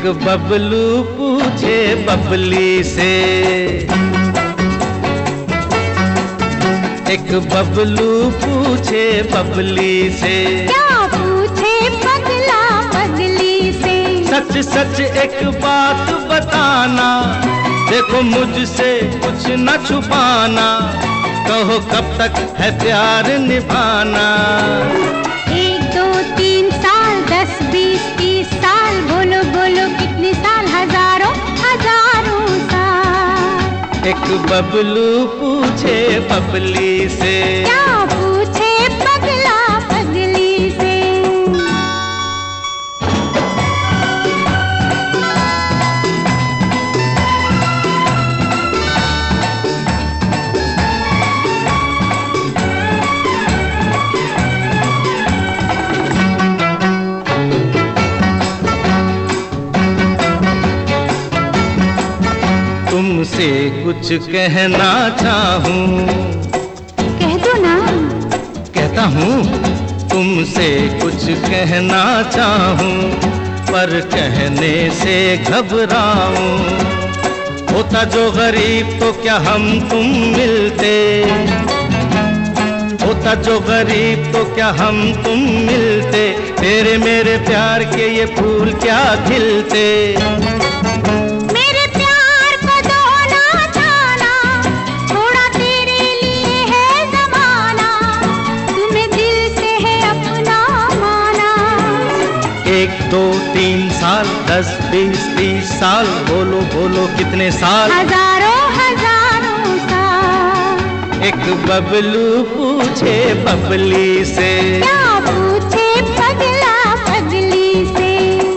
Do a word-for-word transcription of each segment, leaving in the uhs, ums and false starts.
बबलू पूछे बबली से, एक बबलू पूछे बबली से, क्या पूछे पगला पगली से? सच सच एक बात बताना, देखो मुझसे कुछ न छुपाना, कहो कब तक है प्यार निभाना। एक दो तीन साल दस बीस तीस साल, बोलो बोलो कितने साल? हजारों हजारों साल। एक बबलू पूछे बबली से, क्या पूछे पगला पगली से? तुमसे कुछ कहना चाहूं, कह दो ना। कहता हूँ तुमसे कुछ कहना चाहूं, पर कहने से घबराऊं। होता जो गरीब तो क्या हम तुम मिलते, होता जो गरीब तो क्या हम तुम मिलते, तेरे मेरे प्यार के ये फूल क्या खिलते। एक दो तीन साल दस बीस तीस साल, बोलो बोलो कितने साल? हजारों हजारों साल। एक बबलू पूछे बबली से, क्या पूछे पगला पगली से?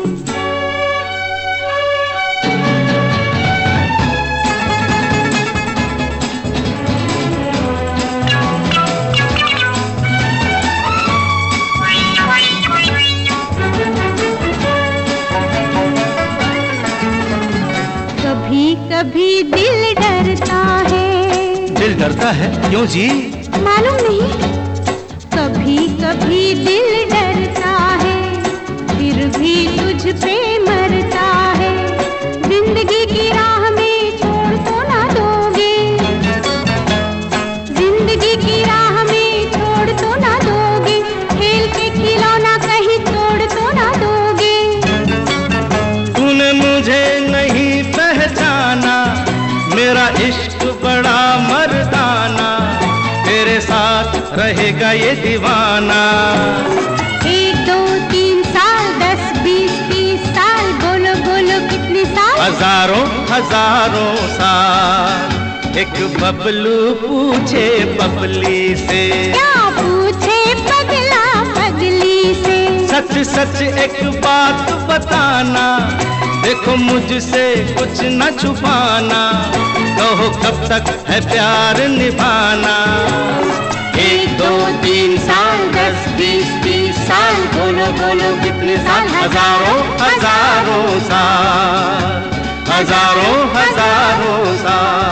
कभी कभी दिल डरता है। दिल डरता है क्यों जी? मालूम नहीं, कभी कभी दिल डरता है, फिर भी तुझ पे मरता है। जिंदगी की राह में छोड़ तो ना दोगे, जिंदगी की राह में छोड़ तो ना दोगे, खेल के खिलौना कहीं तोड़ तो ना दोगे। तूने मुझे नहीं पहचाना, मेरा इश्क बड़ा मर्दाना, तेरे साथ रहेगा ये दीवाना। एक दो तीन साल दस बीस तीस साल, बोलो बोलो कितने साल? हजारों हजारों साल। एक बबलू पूछे बबली से, क्या पूछे पगला पगली से? सच सच एक बात बताना, देखो मुझसे कुछ न छुपाना, कहो कब तक है प्यार निभाना। एक दो तीन साल दस बीस तीस साल, बोलो बोलो कितने साल? हजारों हजारों साल, हजारों हजारों साल।